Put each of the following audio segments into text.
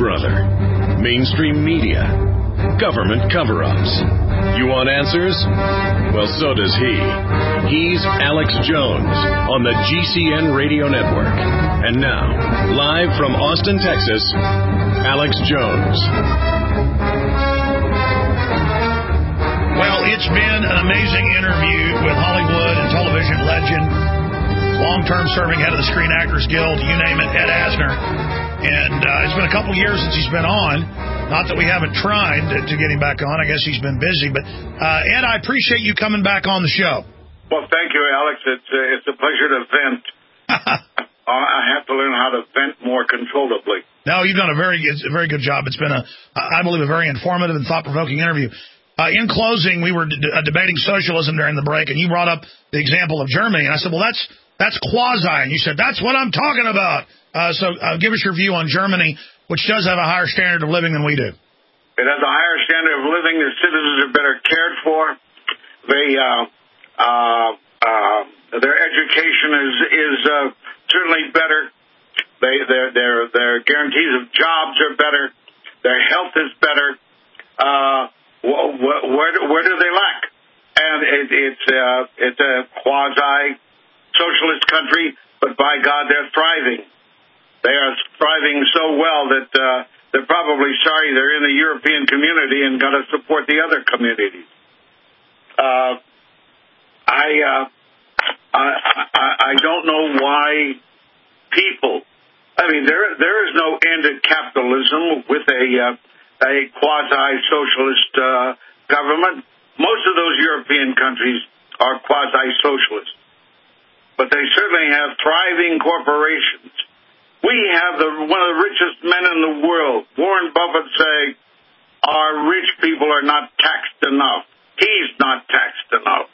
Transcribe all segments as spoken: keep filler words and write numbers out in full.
Brother, mainstream media, government cover-ups. You want answers? Well, so does he. He's Alex Jones on the G C N Radio Network. And now, live from Austin, Texas, Alex Jones. Well, it's been an amazing interview with Hollywood and television legend, long-term serving head of the Screen Actors Guild, you name it, Ed Asner. And uh, it's been a couple years since he's been on. Not that we haven't tried to, to get him back on. I guess he's been busy. But, uh, Ed, I appreciate you coming back on the show. Well, thank you, Alex. It's, uh, it's a pleasure to vent. I have to learn how to vent more controllably. No, you've done a very, a very good job. It's been, a, I believe, a very informative and thought-provoking interview. Uh, in closing, we were d- uh, debating socialism during the break, and you brought up the example of Germany. And I said, well, that's that's quasi. And you said, that's what I'm talking about. Uh, so uh, give us your view on Germany, which does have a higher standard of living than we do. It has a higher standard of living. Their citizens are better cared for. They, uh, uh, uh, their education is is uh, certainly better. They, their their their guarantees of jobs are better. Their health is better. Uh, wh- wh- where where do they lack? And it, it's uh, it's a quasi socialist country, but by God, they're thriving. They are thriving so well that uh, they're probably sorry they're in the European community and got to support the other communities. Uh, I, uh, I I I don't know why people. I mean, there there is no end to capitalism with a uh, a quasi-socialist uh, government. Most of those European countries are quasi-socialist, but they certainly have thriving corporations. We have the, one of the richest men in the world. Warren Buffett say, our rich people are not taxed enough. He's not taxed enough.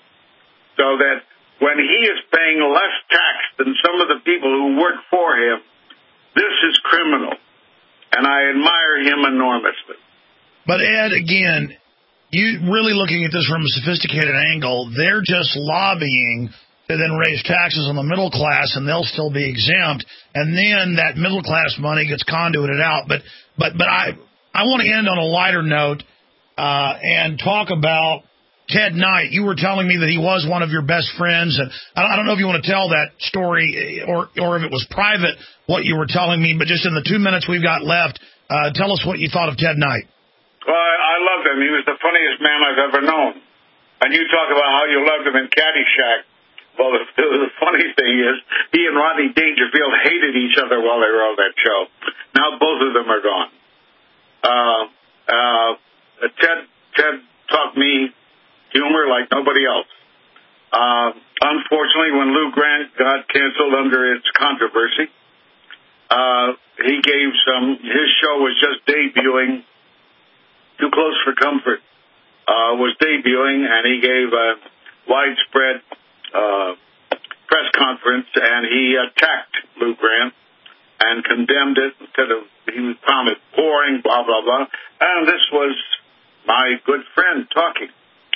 So that when he is paying less tax than some of the people who work for him, this is criminal. And I admire him enormously. But, Ed, again, you really looking at this from a sophisticated angle, they're just lobbying to then raise taxes on the middle class, and they'll still be exempt. And then that middle class money gets conduited out. But but but I I want to end on a lighter note uh, and talk about Ted Knight. You were telling me that he was one of your best friends, and I don't know if you want to tell that story or or if it was private what you were telling me. But just in the two minutes we've got left, uh, tell us what you thought of Ted Knight. Well, I, I loved him. He was the funniest man I've ever known. And you talk about how you loved him in Caddyshack. Well, the, the funny thing is, he and Rodney Dangerfield hated each other while they were on that show. Now both of them are gone. Uh, uh, Ted, Ted taught me humor like nobody else. Uh, unfortunately, when Lou Grant got canceled under its controversy, uh, he gave some, his show was just debuting, Too Close for Comfort, uh, was debuting, and he gave a widespread Uh, press conference, and he attacked Lou Grant and condemned it. Instead of, he found it boring, blah, blah, blah. And this was my good friend talking.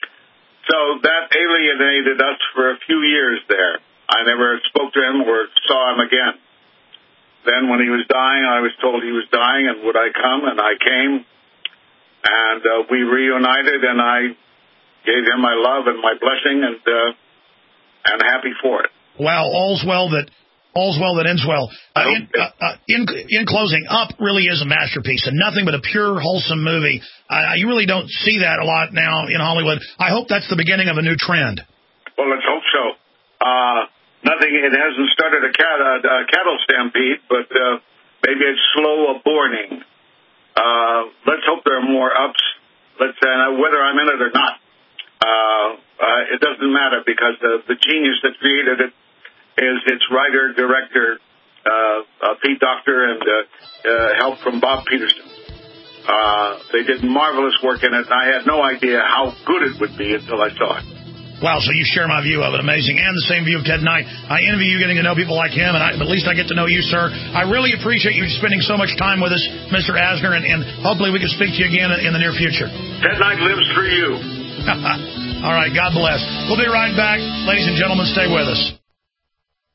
So that alienated us for a few years there. I never spoke to him or saw him again. Then when he was dying, I was told he was dying, and would I come? And I came, and uh, we reunited, and I gave him my love and my blessing, and uh, I'm happy for it. Wow, all's well that all's well that ends well. Uh, in, uh, uh, in in closing, Up really is a masterpiece and nothing but a pure, wholesome movie. Uh, you really don't see that a lot now in Hollywood. I hope that's the beginning of a new trend. Well, let's hope so. Uh, nothing. It hasn't started a, cat, a, a cattle stampede, but uh, maybe it's slow aborting. Uh, let's hope there are more ups. Let's uh, whether I'm in it or not. Uh, uh, it doesn't matter because the, the genius that created it is its writer, director, uh, uh, Pete Docter, and uh, uh, help from Bob Peterson. Uh, they did marvelous work in it, and I had no idea how good it would be until I saw it. Wow, so you share my view of it. Amazing. And the same view of Ted Knight. I envy you getting to know people like him, and I, at least I get to know you, sir. I really appreciate you spending so much time with us, Mister Asner, and, and hopefully we can speak to you again in the near future. Ted Knight lives through you. All right, God bless. We'll be right back. Ladies and gentlemen, stay with us. Did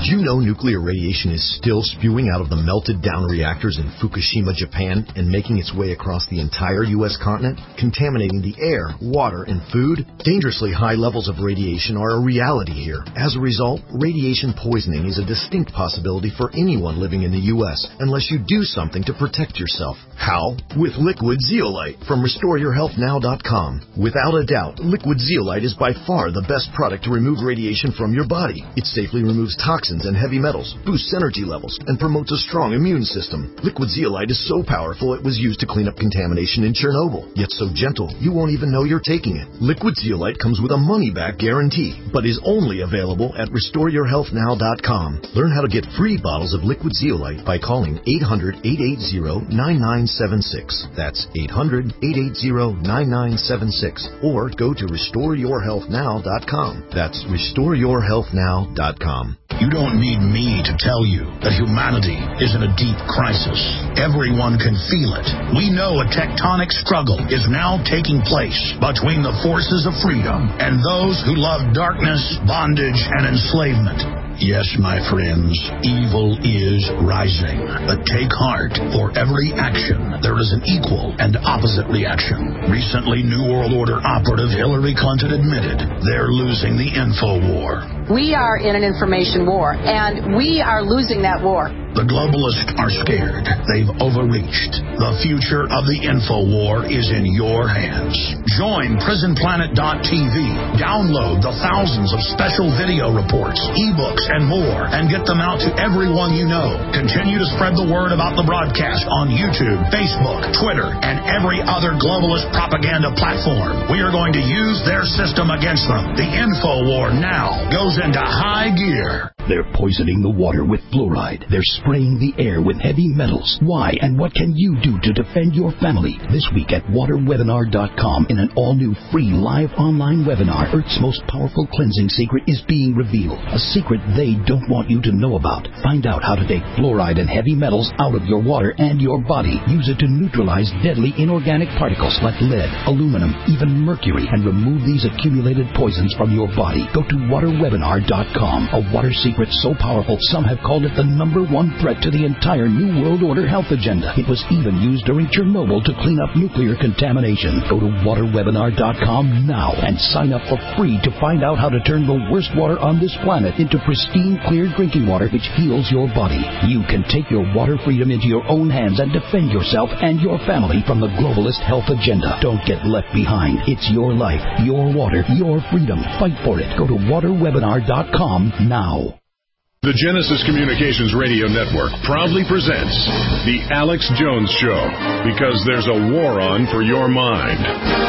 Did you know nuclear radiation is still spewing out of the melted down reactors in Fukushima, Japan, and making its way across the entire U S continent, contaminating the air, water, and food? Dangerously high levels of radiation are a reality here. As a result, radiation poisoning is a distinct possibility for anyone living in the U S unless you do something to protect yourself. How? With Liquid Zeolite from Restore Your Health Now dot com. Without a doubt, Liquid Zeolite is by far the best product to remove radiation from your body. It safely removes toxins and heavy metals, boosts energy levels, and promotes a strong immune system. Liquid Zeolite is so powerful it was used to clean up contamination in Chernobyl, yet so gentle you won't even know you're taking it. Liquid Zeolite comes with a money-back guarantee, but is only available at Restore Your Health Now dot com. Learn how to get free bottles of Liquid Zeolite by calling eight hundred, eight eight zero, nine nine seven six. That's eight hundred, eight eight zero, nine nine seven six. Or go to Restore Your Health Now dot com. That's Restore Your Health Now dot com. You don't need me to tell you that humanity is in a deep crisis. Everyone can feel it. We know a tectonic struggle is now taking place between the forces of freedom and those who love darkness, bondage, and enslavement. Yes, my friends, evil is rising. But take heart. For every action, there is an equal and opposite reaction. Recently, New World Order operative Hillary Clinton admitted they're losing the info war. We are in an information war, and we are losing that war. The globalists are scared. They've overreached. The future of the info war is in your hands. Join prison planet dot t v. Download the thousands of special video reports, ebooks, and more, and get them out to everyone you know. Continue to spread the word about the broadcast on YouTube, Facebook, Twitter, and every other globalist propaganda platform. We are going to use their system against them. The info war now goes into high gear. They're poisoning the water with fluoride. They're spraying the air with heavy metals. Why and what can you do to defend your family? This week at water webinar dot com, in an all-new free live online webinar, Earth's most powerful cleansing secret is being revealed. A secret they don't want you to know about. Find out how to take fluoride and heavy metals out of your water and your body. Use it to neutralize deadly inorganic particles like lead, aluminum, even mercury, and remove these accumulated poisons from your body. Go to water webinar dot com. A water secret so powerful, some have called it the number one threat to the entire New World Order health agenda. It was even used during Chernobyl to clean up nuclear contamination. Go to water webinar dot com now and sign up for free to find out how to turn the worst water on this planet into pristine, clear drinking water which heals your body. You can take your water freedom into your own hands and defend yourself and your family from the globalist health agenda. Don't get left behind. It's your life, your water, your freedom. Fight for it. Go to water webinar dot com now. The Genesis Communications Radio Network proudly presents The Alex Jones Show, because there's a war on for your mind.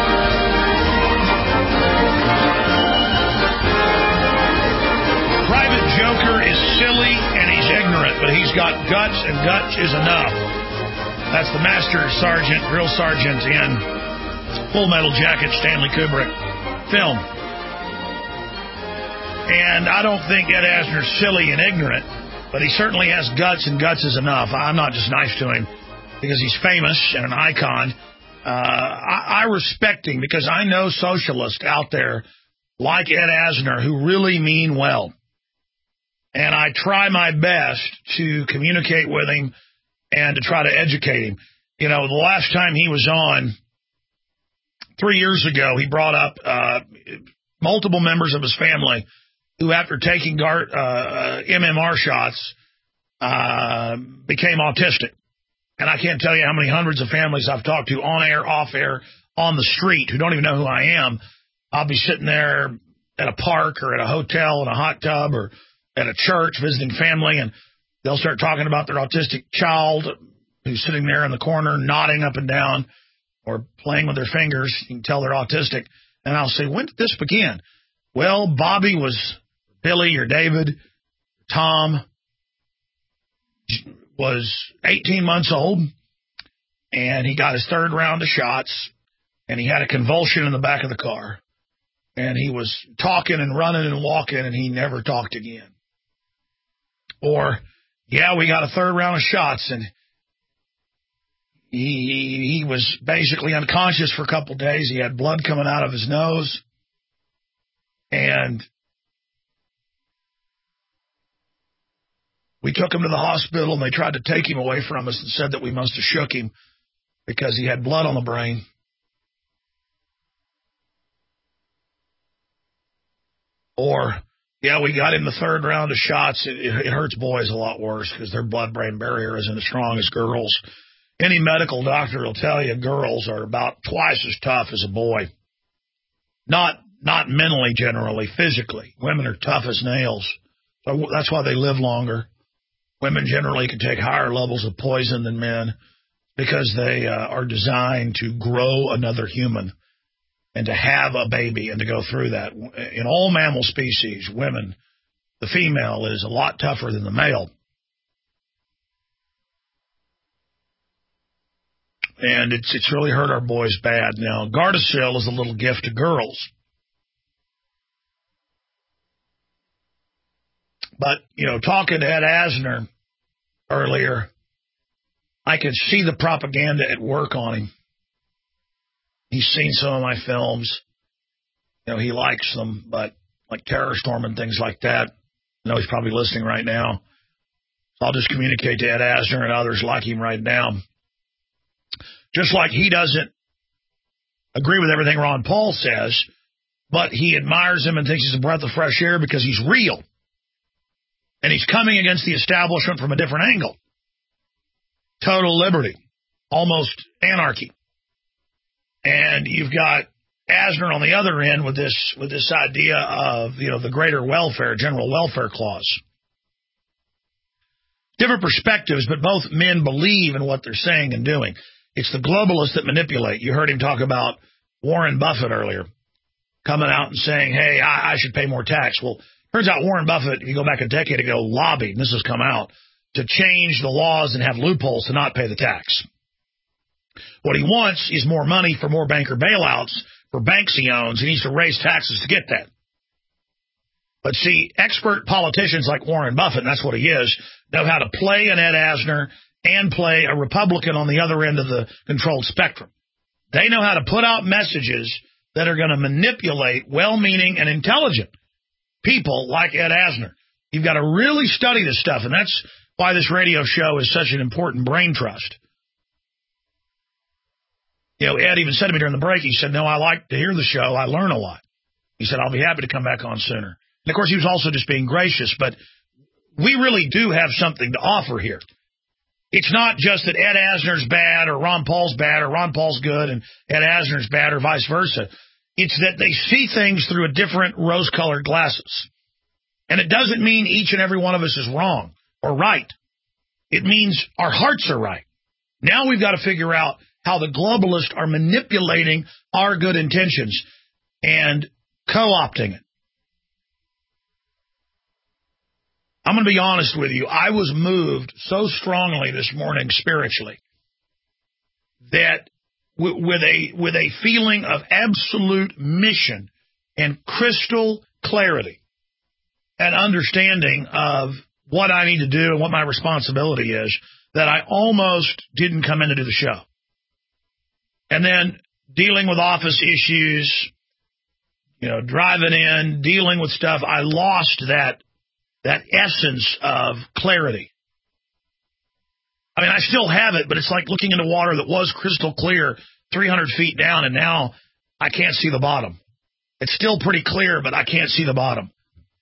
Private Joker is silly and he's ignorant, but he's got guts, and guts is enough. That's the Master Sergeant, Drill Sergeant in Full Metal Jacket, Stanley Kubrick film. And I don't think Ed Asner's silly and ignorant, but he certainly has guts, and guts is enough. I'm not just nice to him because he's famous and an icon. Uh, I, I respect him because I know socialists out there like Ed Asner who really mean well. And I try my best to communicate with him and to try to educate him. You know, the last time he was on, three years ago, he brought up uh, multiple members of his family who, after taking Gar- uh, M M R shots, uh, became autistic. And I can't tell you how many hundreds of families I've talked to on air, off air, on the street who don't even know who I am. I'll be sitting there at a park or at a hotel in a hot tub or at a church visiting family, and they'll start talking about their autistic child who's sitting there in the corner nodding up and down or playing with their fingers. You can tell they're autistic. And I'll say, when did this begin? Well, Bobby was... Billy or David, Tom was eighteen months old, and he got his third round of shots, and he had a convulsion in the back of the car, and he was talking and running and walking, and he never talked again. Or, yeah, we got a third round of shots, and he, he was basically unconscious for a couple of days. He had blood coming out of his nose, and We took him to the hospital, and they tried to take him away from us and said that we must have shook him because he had blood on the brain. Or, yeah, we got him the third round of shots. It, it, it hurts boys a lot worse because their blood-brain barrier isn't as strong as girls. Any medical doctor will tell you girls are about twice as tough as a boy. Not not mentally, generally, physically. Women are tough as nails. So that's why they live longer. Women generally can take higher levels of poison than men because they uh, are designed to grow another human and to have a baby and to go through that. In all mammal species, women, the female is a lot tougher than the male. And it's it's really hurt our boys bad. Now, Gardasil is a little gift to girls. But, you know, talking to Ed Asner earlier, I could see the propaganda at work on him. He's seen some of my films. You know, he likes them, but like Terror Storm and things like that. I know he's probably listening right now. So I'll just communicate to Ed Asner and others like him right now. Just like he doesn't agree with everything Ron Paul says, but he admires him and thinks he's a breath of fresh air because he's real. And he's coming against the establishment from a different angle. Total liberty. Almost anarchy. And you've got Asner on the other end with this with this idea of, you know, the greater welfare, general welfare clause. Different perspectives, but both men believe in what they're saying and doing. It's the globalists that manipulate. You heard him talk about Warren Buffett earlier, coming out and saying, hey, I, I should pay more tax. Well, turns out Warren Buffett, if you go back a decade ago, lobbied, and this has come out, to change the laws and have loopholes to not pay the tax. What he wants is more money for more banker bailouts for banks he owns. He needs to raise taxes to get that. But see, expert politicians like Warren Buffett, and that's what he is, know how to play an Ed Asner and play a Republican on the other end of the controlled spectrum. They know how to put out messages that are going to manipulate well-meaning and intelligent people like Ed Asner. You've got to really study this stuff, and that's why this radio show is such an important brain trust. You know, Ed even said to me during the break, he said, no, I like to hear the show. I learn a lot. He said, I'll be happy to come back on sooner. And, of course, he was also just being gracious, but we really do have something to offer here. It's not just that Ed Asner's bad or Ron Paul's bad or Ron Paul's good and Ed Asner's bad or vice versa. It's that they see things through a different rose-colored glasses. And it doesn't mean each and every one of us is wrong or right. It means our hearts are right. Now we've got to figure out how the globalists are manipulating our good intentions and co-opting it. I'm going to be honest with you. I was moved so strongly this morning spiritually that w- with a with a feeling of absolute mission and crystal clarity and understanding of what I need to do and what my responsibility is, that I almost didn't come in to do the show. And then dealing with office issues, you know, driving in, dealing with stuff, I lost that that essence of clarity. I mean, I still have it, but it's like looking into water that was crystal clear three hundred feet down, and now I can't see the bottom. It's still pretty clear, but I can't see the bottom.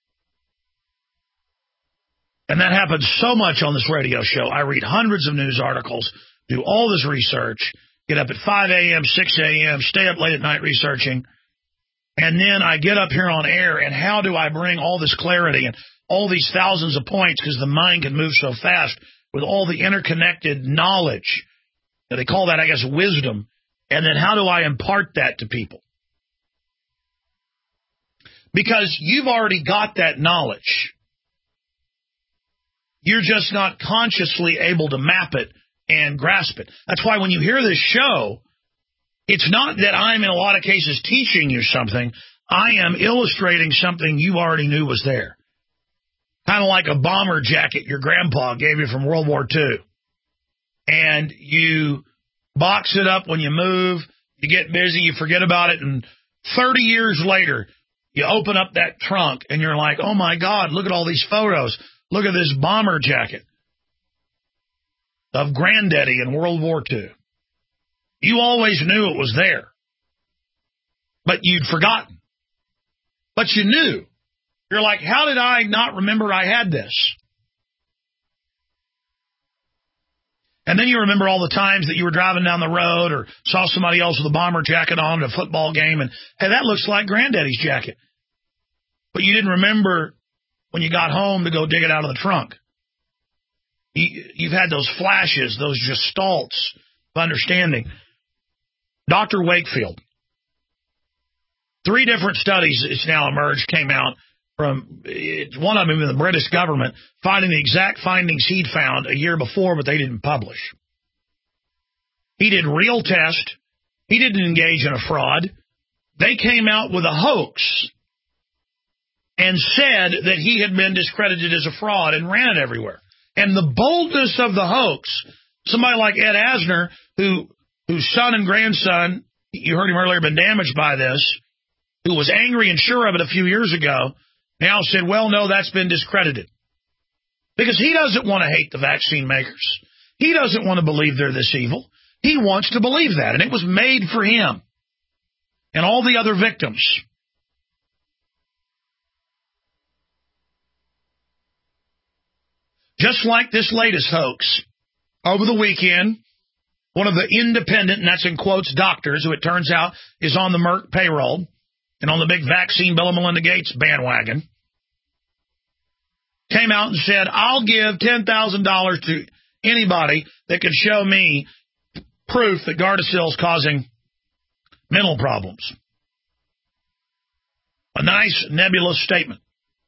And that happens so much on this radio show. I read hundreds of news articles, do all this research, get up at five a.m., six a.m., stay up late at night researching, and then I get up here on air, and how do I bring all this clarity and all these thousands of points, because the mind can move so fast with all the interconnected knowledge. They call that, I guess, wisdom. And then how do I impart that to people? Because you've already got that knowledge. You're just not consciously able to map it and grasp it. That's why when you hear this show, it's not that I'm in a lot of cases teaching you something. I am illustrating something you already knew was there. Kind of like a bomber jacket your grandpa gave you from World War Two. And you box it up when you move, you get busy, you forget about it, and thirty years later, you open up that trunk, and you're like, oh, my God, look at all these photos. Look at this bomber jacket of Granddaddy in World War Two. You always knew it was there, but you'd forgotten. But you knew. You're like, how did I not remember I had this? And then you remember all the times that you were driving down the road or saw somebody else with a bomber jacket on at a football game, and, hey, that looks like Granddaddy's jacket. But you didn't remember when you got home to go dig it out of the trunk. You, you've had those flashes, those gestalts of understanding. Doctor Wakefield. Three different studies, it's now emerged, came out from, it's one of them in the British government, finding the exact findings he'd found a year before, but they didn't publish. He did real tests. He didn't engage in a fraud. They came out with a hoax and said that he had been discredited as a fraud and ran it everywhere. And the boldness of the hoax, somebody like Ed Asner, who whose son and grandson, you heard him earlier, been damaged by this, who was angry and sure of it a few years ago, now said, well, no, that's been discredited. Because he doesn't want to hate the vaccine makers. He doesn't want to believe they're this evil. He wants to believe that, and it was made for him and all the other victims. Just like this latest hoax, over the weekend, one of the independent, and that's in quotes, doctors, who it turns out is on the Merck payroll and on the big vaccine Bill and Melinda Gates bandwagon, came out and said, I'll give ten thousand dollars to anybody that can show me proof that Gardasil is causing mental problems. A nice nebulous statement.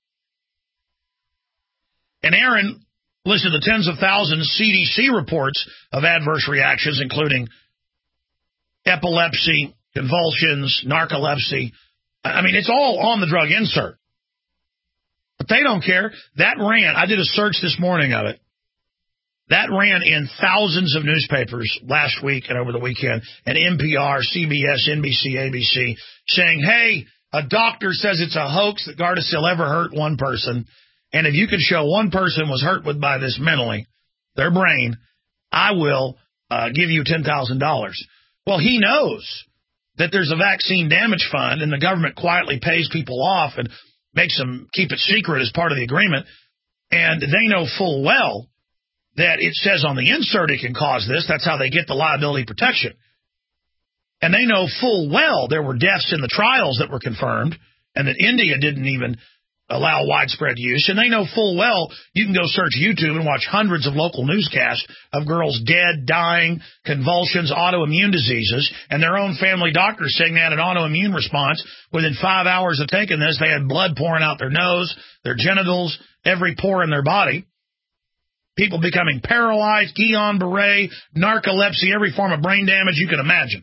And Aaron listed the tens of thousands C D C reports of adverse reactions, including epilepsy, convulsions, narcolepsy. I mean, it's all on the drug insert. But they don't care. That ran, I did a search this morning of it. That ran in thousands of newspapers last week and over the weekend, and N P R, C B S, N B C, A B C, saying, hey, a doctor says it's a hoax that Gardasil ever hurt one person, and if you could show one person was hurt with by this mentally, their brain, I will uh, give you ten thousand dollars. Well, he knows that there's a vaccine damage fund, and the government quietly pays people off and makes them keep it secret as part of the agreement, and they know full well that it says on the insert it can cause this. That's how they get the liability protection. And they know full well there were deaths in the trials that were confirmed, and that India didn't even allow widespread use. And they know full well you can go search YouTube and watch hundreds of local newscasts of girls dead, dying, convulsions, autoimmune diseases, and their own family doctors saying they had an autoimmune response. Within five hours of taking this, they had blood pouring out their nose, their genitals, every pore in their body. People becoming paralyzed, Guillain-Barré, narcolepsy, every form of brain damage you can imagine.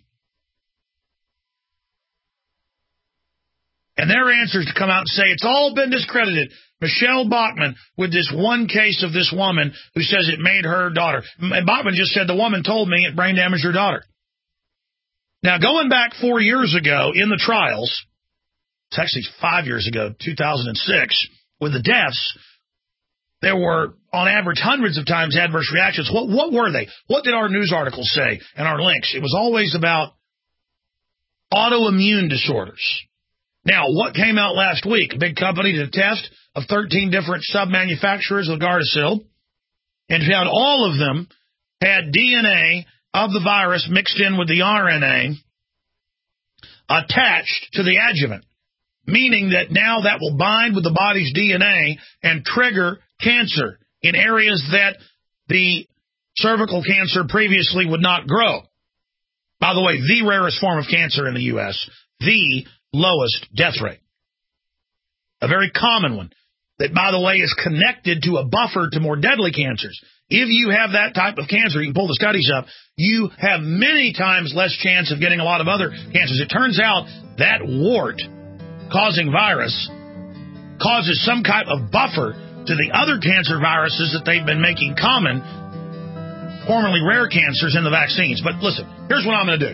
And their answer is to come out and say it's all been discredited. Michelle Bachmann with this one case of this woman who says it made her daughter. And Bachmann just said the woman told me it brain damaged her daughter. Now, going back four years ago in the trials, it's actually five years ago, two thousand six, with the deaths, there were, on average, hundreds of times adverse reactions. What, what were they? What did our news articles say and our links? It was always about autoimmune disorders. Now, what came out last week? A big company did a test of thirteen different sub-manufacturers of Gardasil and found all of them had D N A of the virus mixed in with the R N A attached to the adjuvant, meaning that now that will bind with the body's D N A and trigger cancer in areas that the cervical cancer previously would not grow. By the way, the rarest form of cancer in the U S, the lowest death rate. A very common one that, by the way, is connected to a buffer to more deadly cancers. If you have that type of cancer, you can pull the studies up, you have many times less chance of getting a lot of other cancers. It turns out that wart-causing virus causes some kind of buffer to the other cancer viruses that they've been making common, formerly rare cancers, in the vaccines. But listen, here's what I'm going to do.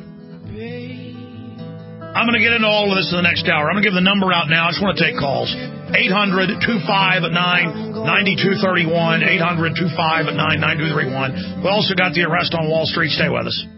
I'm going to get into all of this in the next hour. I'm going to give the number out now. I just want to take calls. eight hundred, two five nine, ninety-two thirty-one, eight hundred, two five nine, nine two three one. We also got the arrest on Wall Street. Stay with us.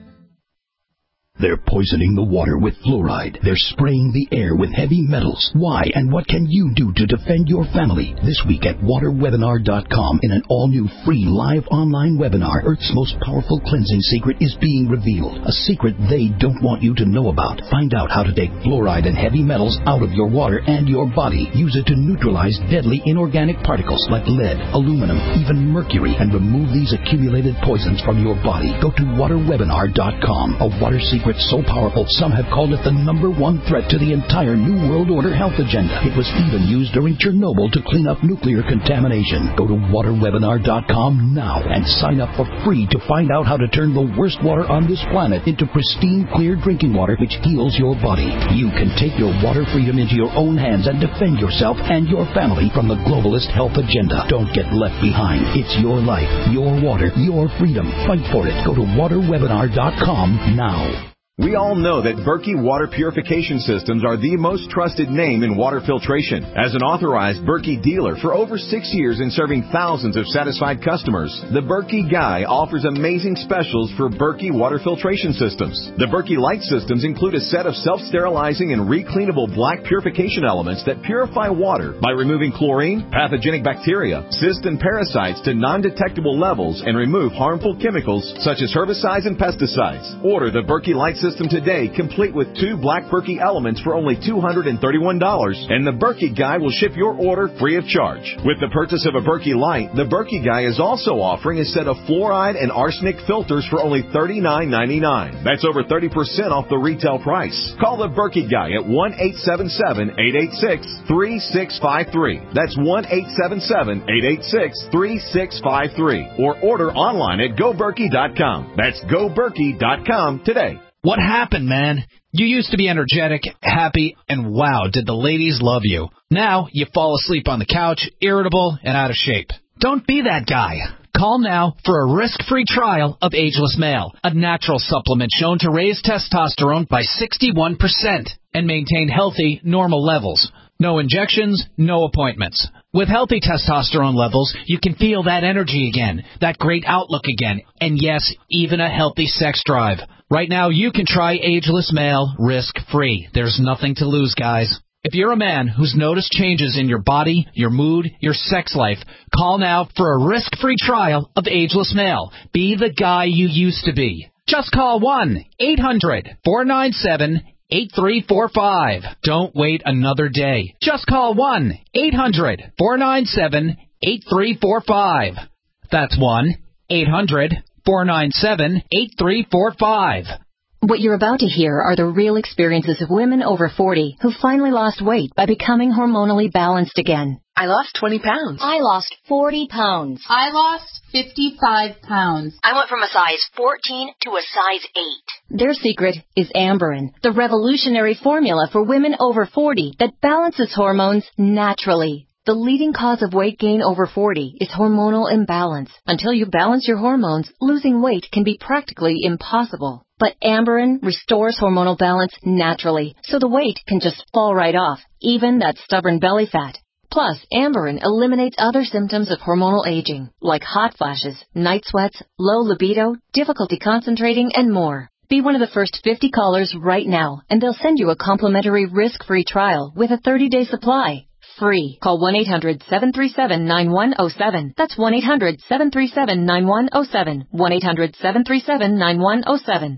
They're poisoning the water with fluoride. They're spraying the air with heavy metals. Why and what can you do to defend your family? This week at water webinar dot com in an all-new free live online webinar, Earth's most powerful cleansing secret is being revealed. A secret they don't want you to know about. Find out how to take fluoride and heavy metals out of your water and your body. Use it to neutralize deadly inorganic particles like lead, aluminum, even mercury, and remove these accumulated poisons from your body. Go to water webinar dot com. A water secret so powerful, some have called it the number one threat to the entire New World Order health agenda. It was even used during Chernobyl to clean up nuclear contamination. Go to water webinar dot com now and sign up for free to find out how to turn the worst water on this planet into pristine, clear drinking water which heals your body. You can take your water freedom into your own hands and defend yourself and your family from the globalist health agenda. Don't get left behind. It's your life, your water, your freedom. Fight for it. Go to water webinar dot com now. We all know that Berkey Water Purification Systems are the most trusted name in water filtration. As an authorized Berkey dealer for over six years and serving thousands of satisfied customers, the Berkey Guy offers amazing specials for Berkey Water Filtration Systems. The Berkey Light Systems include a set of self-sterilizing and recleanable black purification elements that purify water by removing chlorine, pathogenic bacteria, cysts, and parasites to non-detectable levels and remove harmful chemicals such as herbicides and pesticides. Order the Berkey Light Systems System today, complete with two black Berkey elements for only two hundred thirty-one dollars, and the Berkey Guy will ship your order free of charge. With the purchase of a Berkey Light, the Berkey Guy is also offering a set of fluoride and arsenic filters for only thirty-nine ninety-nine. That's over thirty percent off the retail price. Call the Berkey Guy at one eight seven seven, eight eight six, three six five three. That's one eight seven seven, eight eight six, three six five three. Or order online at go berkey dot com. That's go berkey dot com today. What happened, man? You used to be energetic, happy, and wow, did the ladies love you. Now you fall asleep on the couch, irritable, and out of shape. Don't be that guy. Call now for a risk-free trial of Ageless Male, a natural supplement shown to raise testosterone by sixty-one percent and maintain healthy, normal levels. No injections, no appointments. With healthy testosterone levels, you can feel that energy again, that great outlook again, and yes, even a healthy sex drive. Right now, you can try Ageless Male risk-free. There's nothing to lose, guys. If you're a man who's noticed changes in your body, your mood, your sex life, call now for a risk-free trial of Ageless Male. Be the guy you used to be. Just call one eight hundred, four nine seven, eight three four five. Don't wait another day. Just call one eight hundred, four nine seven, eight three four five. That's one eight hundred, four nine seven, eight three four five. What you're about to hear are the real experiences of women over forty who finally lost weight by becoming hormonally balanced again. I lost twenty pounds. I lost forty pounds. I lost fifty-five pounds. I went from a size fourteen to a size eight. Their secret is Amberin, the revolutionary formula for women over forty that balances hormones naturally. The leading cause of weight gain over forty is hormonal imbalance. Until you balance your hormones, losing weight can be practically impossible. But Amberin restores hormonal balance naturally, so the weight can just fall right off, even that stubborn belly fat. Plus, Amberin eliminates other symptoms of hormonal aging, like hot flashes, night sweats, low libido, difficulty concentrating, and more. Be one of the first fifty callers right now, and they'll send you a complimentary risk-free trial with a thirty-day supply. Free. Call one eight hundred, seven three seven, nine one zero seven. That's one eight hundred, seven three seven, nine one zero seven. one eight hundred, seven three seven, nine one zero seven.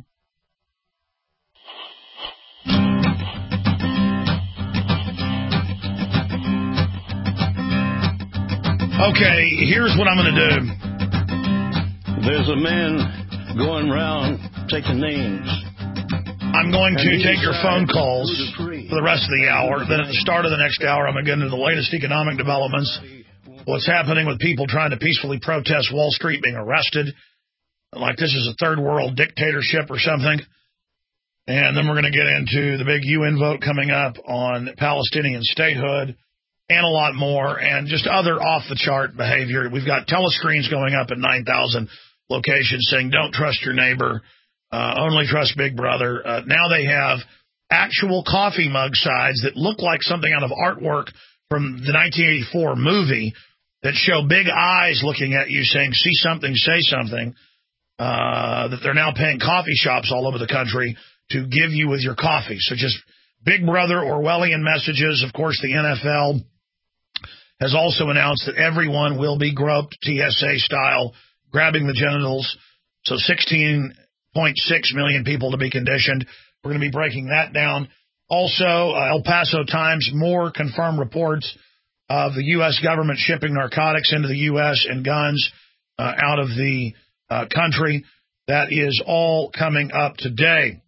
Okay, here's what I'm going to do. There's a man going around taking names. I'm going to take your phone calls for the rest of the hour. Then at the start of the next hour, I'm going to get into the latest economic developments, what's happening with people trying to peacefully protest Wall Street being arrested, like this is a third world dictatorship or something. And then we're going to get into the big U N vote coming up on Palestinian statehood and a lot more, and just other off-the-chart behavior. We've got telescreens going up at nine thousand locations saying, don't trust your neighbor. Uh, only trust Big Brother. Uh, now they have actual coffee mug sides that look like something out of artwork from the nineteen eighty-four movie that show big eyes looking at you saying, see something, say something, uh, that they're now paying coffee shops all over the country to give you with your coffee. So just Big Brother Orwellian messages. Of course, the N F L has also announced that everyone will be groped T S A style, grabbing the genitals. So sixteen point six million people to be conditioned. We're going to be breaking that down. Also, uh, El Paso Times, more confirmed reports of the U S government shipping narcotics into the U S and guns uh, out of the uh, country. That is all coming up today.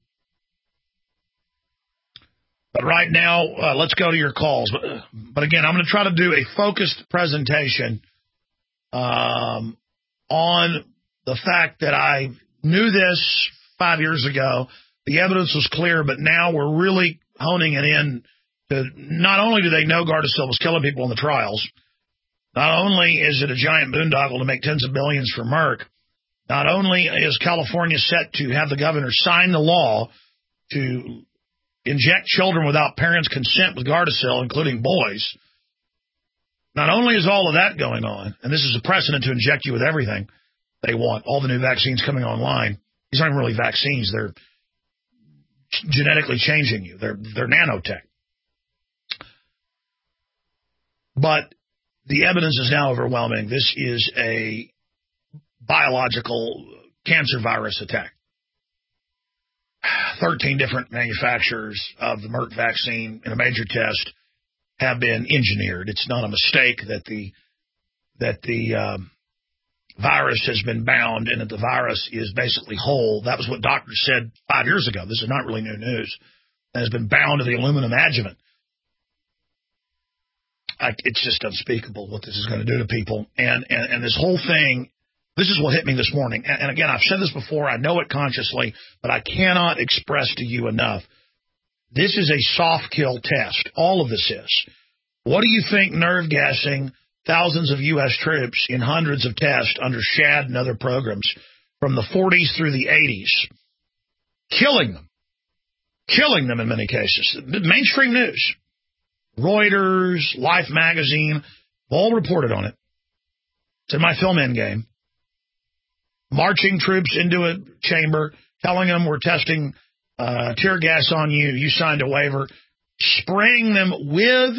But right now, uh, let's go to your calls. But, but again, I'm going to try to do a focused presentation um, on the fact that I knew this five years ago. The evidence was clear, but now we're really honing it in to not only do they know Gardasil was killing people in the trials, not only is it a giant boondoggle to make tens of billions for Merck, not only is California set to have the governor sign the law to inject children without parents' consent with Gardasil, including boys, not only is all of that going on, and this is a precedent to inject you with everything they want, all the new vaccines coming online. These aren't really vaccines. They're genetically changing you. They're, they're nanotech. But the evidence is now overwhelming. This is a biological cancer virus attack. thirteen different manufacturers of the Merck vaccine in a major test have been engineered. It's not a mistake that the that the um, virus has been bound and that the virus is basically whole. That was what doctors said five years ago. This is not really new news. It has been bound to the aluminum adjuvant. I, it's just unspeakable what this is going to do to people. And, and, and this whole thing, this is what hit me this morning. And, and again, I've said this before. I know it consciously, but I cannot express to you enough. This is a soft kill test. All of this is. What do you think nerve gassing thousands of U S troops in hundreds of tests under SHAD and other programs from the forties through the eighties, killing them, killing them in many cases? Mainstream news, Reuters, Life magazine, all reported on it. It's in my film Endgame. Marching troops into a chamber, telling them we're testing uh, tear gas on you. You signed a waiver, spraying them with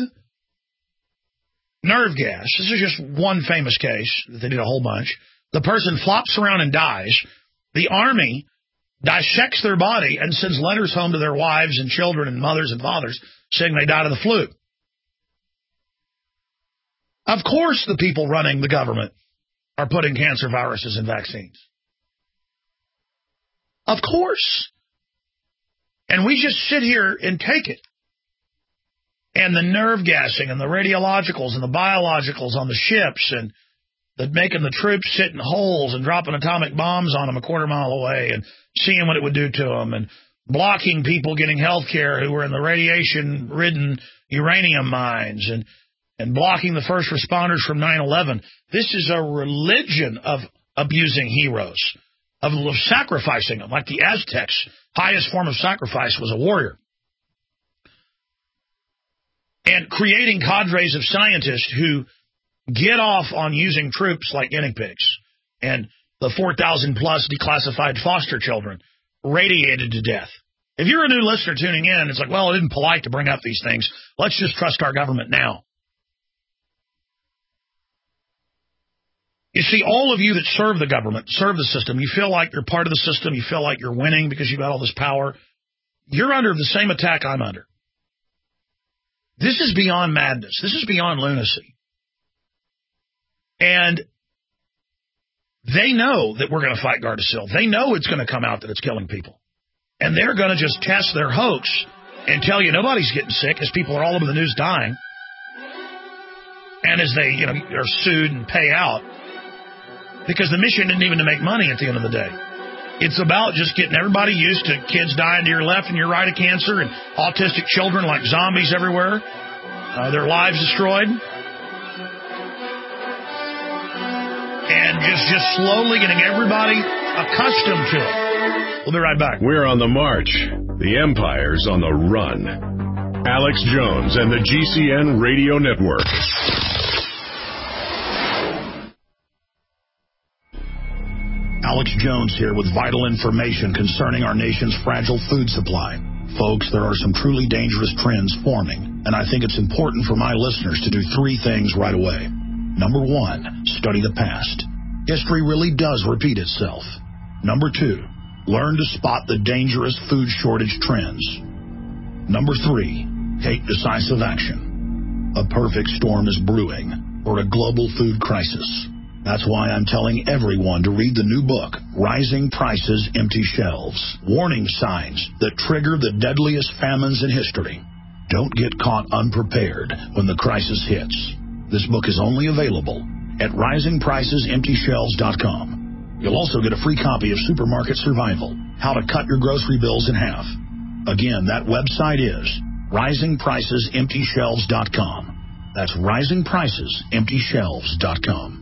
nerve gas. This is just one famous case. They did a whole bunch. The person flops around and dies. The Army dissects their body and sends letters home to their wives and children and mothers and fathers saying they died of the flu. Of course the people running the government are putting cancer viruses in vaccines. Of course. And we just sit here and take it. And the nerve gassing and the radiologicals and the biologicals on the ships and the making the troops sit in holes and dropping atomic bombs on them a quarter mile away and seeing what it would do to them and blocking people getting health care who were in the radiation-ridden uranium mines and, and blocking the first responders from nine eleven. This is a religion of abusing heroes, of sacrificing them, like the Aztecs. Highest form of sacrifice was a warrior. And creating cadres of scientists who get off on using troops like guinea pigs and the four thousand plus declassified foster children radiated to death. If you're a new listener tuning in, it's like, well, it isn't polite to bring up these things. Let's just trust our government now. You see, all of you that serve the government, serve the system, you feel like you're part of the system, you feel like you're winning because you've got all this power. You're under the same attack I'm under. This is beyond madness. This is beyond lunacy. And they know that we're going to fight Gardasil. They know it's going to come out that it's killing people. And they're going to just test their hoax and tell you nobody's getting sick as people are all over the news dying. And as they, you know, are sued and pay out. Because the mission isn't even to make money at the end of the day. It's about just getting everybody used to kids dying to your left and your right of cancer and autistic children like zombies everywhere, uh, their lives destroyed. And just, just slowly getting everybody accustomed to it. We'll be right back. We're on the march. The Empire's on the run. Alex Jones and the G C N Radio Network. All right, we're back. We're on the march. The Empire's on the run. Alex Jones and the G C N Radio Network. All right, we're back. We're on the march. The Empire's on the run. Alex Jones and the G C N Radio Network. Alex Jones and the G C N Radio Network. Alex Jones here with vital information concerning our nation's fragile food supply. Folks, there are some truly dangerous trends forming, and I think it's important for my listeners to do three things right away. Number one, study the past. History really does repeat itself. Number two, learn to spot the dangerous food shortage trends. Number three, take decisive action. A perfect storm is brewing for a global food crisis. That's why I'm telling everyone to read the new book, Rising Prices, Empty Shelves. Warning signs that trigger the deadliest famines in history. Don't get caught unprepared when the crisis hits. This book is only available at rising prices empty shelves dot com. You'll also get a free copy of Supermarket Survival, How to Cut Your Grocery Bills in Half. Again, that website is rising prices empty shelves dot com. That's rising prices empty shelves dot com.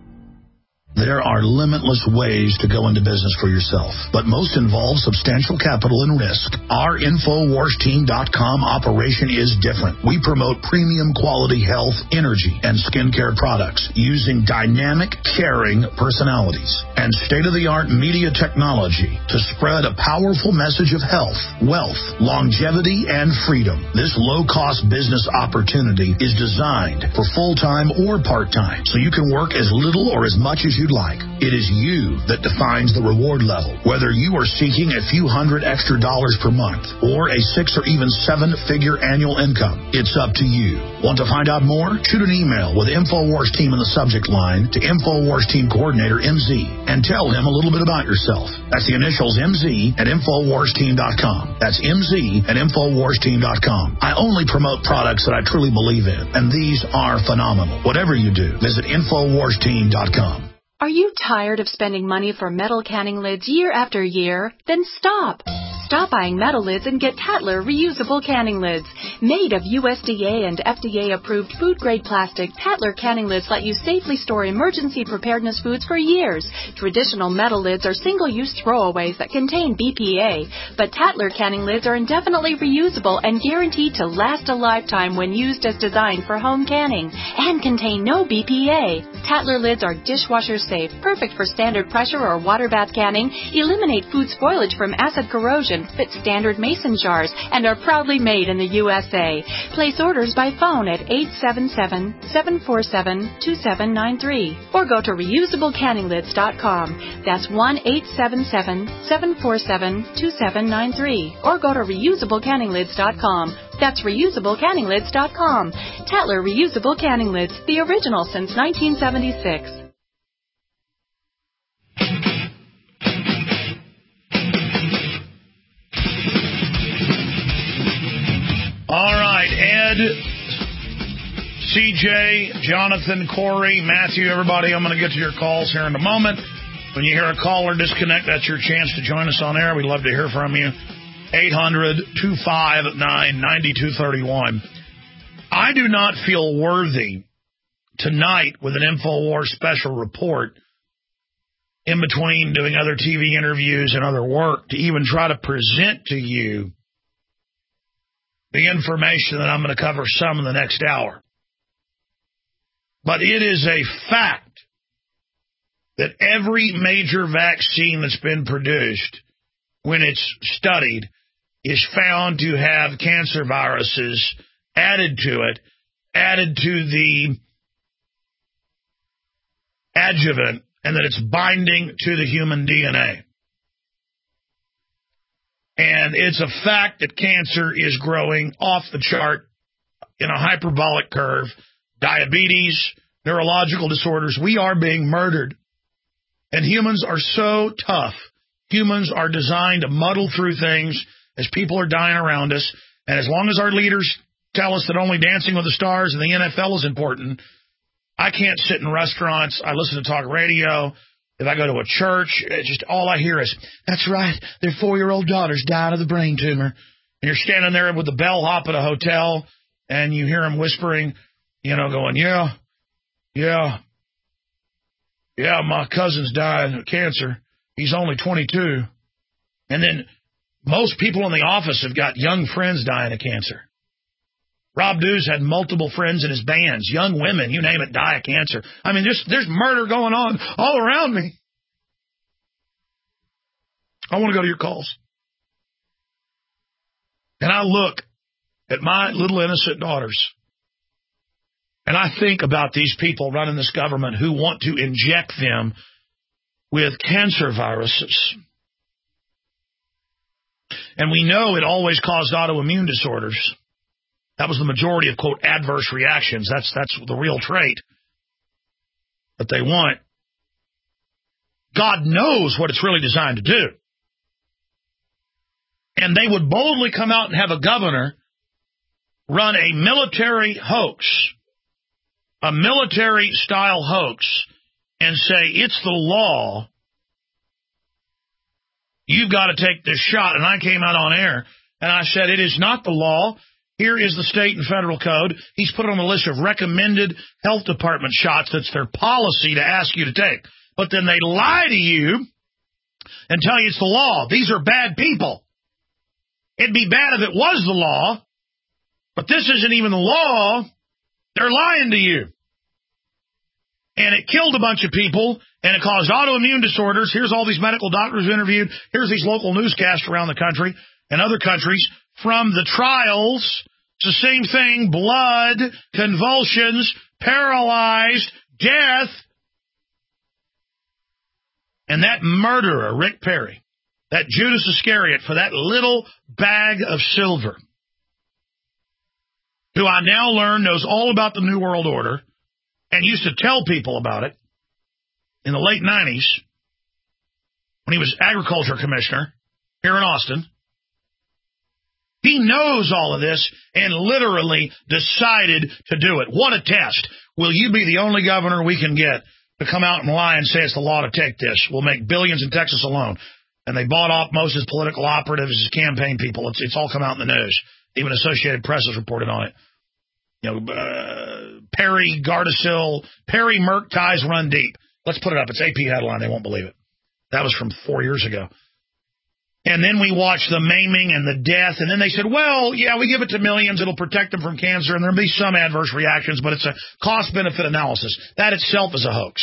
There are limitless ways to go into business for yourself, but most involve substantial capital and risk. Our Infowars Team dot com operation is different. We promote premium quality health, energy, and skincare products using dynamic, caring personalities and state-of-the-art media technology to spread a powerful message of health, wealth, longevity, and freedom. This low-cost business opportunity is designed for full-time or part-time, so you can work as little or as much as you like. It is you that defines the reward level, whether you are seeking a few hundred extra dollars per month or a six or even seven figure annual income. It's up to you. Want to find out more? Shoot an email with Infowars Team in the subject line to Infowars Team Coordinator M Z and tell him a little bit about yourself. That's the initials M Z at Infowars Team dot com. That's M Z at Infowars Team dot com. I only promote products that I truly believe in, and these are phenomenal. Whatever you do, visit Infowars Team dot com. Are you tired of spending money for metal canning lids year after year? Then stop. Stop buying metal lids and get Tatler reusable canning lids. Made of U S D A and F D A-approved food-grade plastic, Tatler canning lids let you safely store emergency preparedness foods for years. Traditional metal lids are single-use throwaways that contain B P A, but Tatler canning lids are indefinitely reusable and guaranteed to last a lifetime when used as designed for home canning and contain no B P A. Tatler lids are dishwasher safe, perfect for standard pressure or water bath canning, eliminate food spoilage from acid corrosion, fit standard mason jars, and are proudly made in the U S A. Place orders by phone at eight seven seven, seven four seven, two seven nine three or go to reusable canning lids dot com. That's one eight seven seven, seven four seven, two seven nine three or go to reusable canning lids dot com. That's reusable canning lids dot com. Tatler Reusable Canning Lids, the original since nineteen seventy-six. All right, Ed, C J, Jonathan, Corey, Matthew, everybody, I'm going to get to your calls here in a moment. When you hear a caller disconnect, that's your chance to join us on air. We'd love to hear from you. eight hundred, two five nine, nine two three one. I do not feel worthy tonight with an InfoWars special report in between doing other T V interviews and other work to even try to present to you the information that I'm going to cover some in the next hour. But it is a fact that every major vaccine that's been produced, when it's studied, is found to have cancer viruses added to it, added to the adjuvant, and that it's binding to the human D N A. And it's a fact that cancer is growing off the chart in a hyperbolic curve. Diabetes, neurological disorders, we are being murdered. And humans are so tough. Humans are designed to muddle through things as people are dying around us. And as long as our leaders tell us that only Dancing with the Stars and the N F L is important, I can't sit in restaurants. I listen to talk radio. If I go to a church, it's just all I hear is, that's right, their four-year-old daughter's died of the brain tumor. And you're standing there with the bellhop at a hotel, and you hear him whispering, you know, going, yeah, yeah, yeah, my cousin's died of cancer. He's only twenty-two. And then most people in the office have got young friends dying of cancer. Rob Dews had multiple friends in his bands, young women, you name it, die of cancer. I mean, there's, there's murder going on all around me. I want to go to your calls. And I look at my little innocent daughters, and I think about these people running this government who want to inject them with cancer viruses. And we know it always caused autoimmune disorders. That was the majority of, quote, adverse reactions. That's, that's the real trait that they want. God knows what it's really designed to do. And they would boldly come out and have a governor run a military hoax, a military-style hoax, and say, it's the law. You've got to take this shot. And I came out on air, and I said, it is not the law. Here is the state and federal code. He's put it on the list of recommended health department shots. That's their policy to ask you to take. But then they lie to you and tell you it's the law. These are bad people. It'd be bad if it was the law, but this isn't even the law. They're lying to you. And it killed a bunch of people, and it caused autoimmune disorders. Here's all these medical doctors interviewed. Here's these local newscasts around the country and other countries from the trials. It's the same thing, blood, convulsions, paralyzed, death. And that murderer, Rick Perry, that Judas Iscariot for that little bag of silver, who I now learn knows all about the New World Order and used to tell people about it in the late nineties when he was agriculture commissioner here in Austin. He knows all of this and literally decided to do it. What a test. Will you be the only governor we can get to come out and lie and say it's the law to take this? We'll make billions in Texas alone. And they bought off most of his political operatives, his campaign people. It's, it's all come out in the news. Even Associated Press has reported on it. You know, uh, Perry, Gardasil, Perry, Merck ties run deep. Let's put it up. It's A P headline. They won't believe it. That was from four years ago. And then we watched the maiming and the death. And then they said, well, yeah, we give it to millions. It'll protect them from cancer. And there'll be some adverse reactions, but it's a cost-benefit analysis. That itself is a hoax.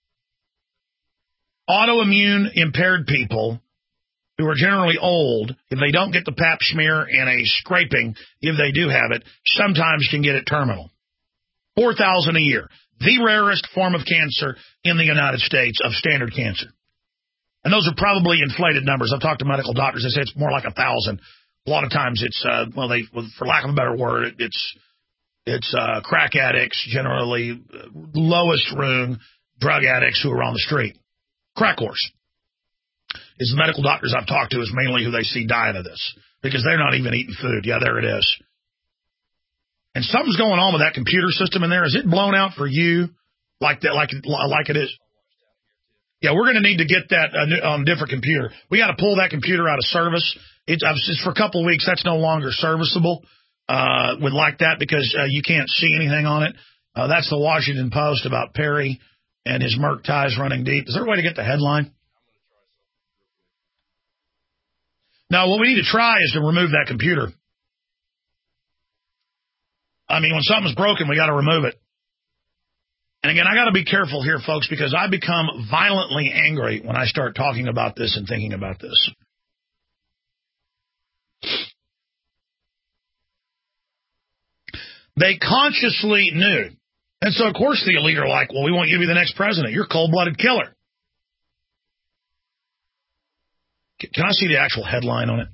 Autoimmune impaired people who are generally old, if they don't get the pap smear and a scraping, if they do have it, sometimes can get it terminal. four thousand a year. The rarest form of cancer in the United States of standard cancer. And those are probably inflated numbers. I've talked to medical doctors. They say it's more like a thousand. A lot of times it's, uh, well, they, for lack of a better word, it's it's uh, crack addicts, generally lowest rung drug addicts who are on the street. Crack whores. Is the medical doctors I've talked to is mainly who they see dying of this because they're not even eating food. Yeah, there it is. And something's going on with that computer system in there. Is it blown out for you like that, like like it is? Yeah, we're going to need to get that uh, on a different computer. We got to pull that computer out of service. It's, it's for a couple of weeks. That's no longer serviceable uh, with like that because uh, you can't see anything on it. Uh, that's the Washington Post about Perry and his Merck ties running deep. Is there a way to get the headline? No, what we need to try is to remove that computer. I mean, when something's broken, we got to remove it. And again, I got to be careful here, folks, because I become violently angry when I start talking about this and thinking about this. They consciously knew. And so, of course, the elite are like, well, we want you to be the next president. You're a cold-blooded killer. Can I see the actual headline on it?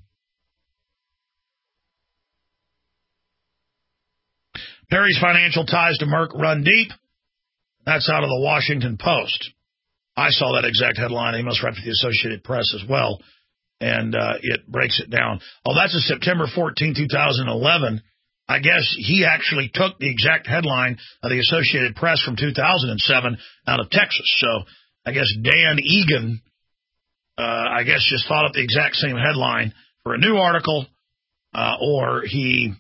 Perry's financial ties to Merck run deep. That's out of the Washington Post. I saw that exact headline. He must write for the Associated Press as well. And uh, it breaks it down. Oh, that's a September fourteenth, two thousand eleven. I guess he actually took the exact headline of the Associated Press from two thousand seven out of Texas. So I guess Dan Egan, uh, I guess, just thought up the exact same headline for a new article, uh, or he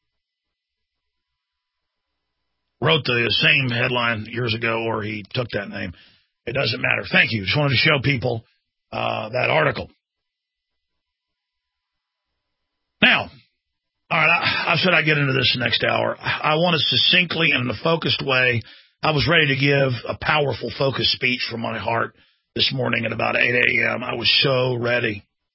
wrote the same headline years ago, or he took that name. It doesn't matter. Thank you. Just wanted to show people uh, that article. Now, all right, I, I said I'd get into this next hour. I want to succinctly and in a focused way. I was ready to give a powerful, focused speech from my heart this morning at about eight a.m. I was so ready.